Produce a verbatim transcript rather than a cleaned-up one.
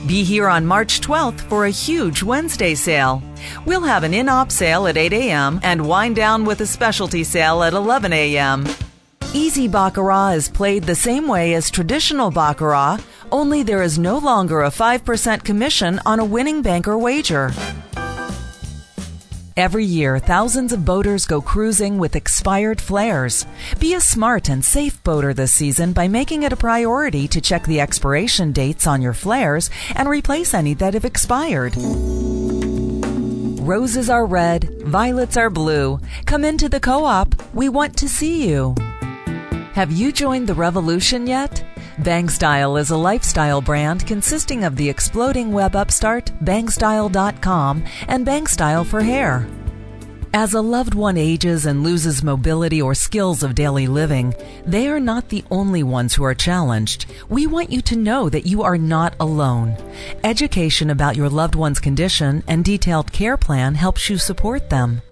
Be here on March twelfth for a huge Wednesday sale. We'll have an in-op sale at eight a.m. and wind down with a specialty sale at eleven a.m. Easy Baccarat is played the same way as traditional Baccarat, only there is no longer a five percent commission on a winning banker wager. Every year, thousands of boaters go cruising with expired flares. Be a smart and safe boater this season by making it a priority to check the expiration dates on your flares and replace any that have expired. Roses are red, violets are blue. Come into the Co-op. We want to see you. Have you joined the revolution yet? Bangstyle is a lifestyle brand consisting of the exploding web upstart, bangstyle dot com, and Bangstyle for hair. As a loved one ages and loses mobility or skills of daily living, they are not the only ones who are challenged. We want you to know that you are not alone. Education about your loved one's condition and detailed care plan helps you support them.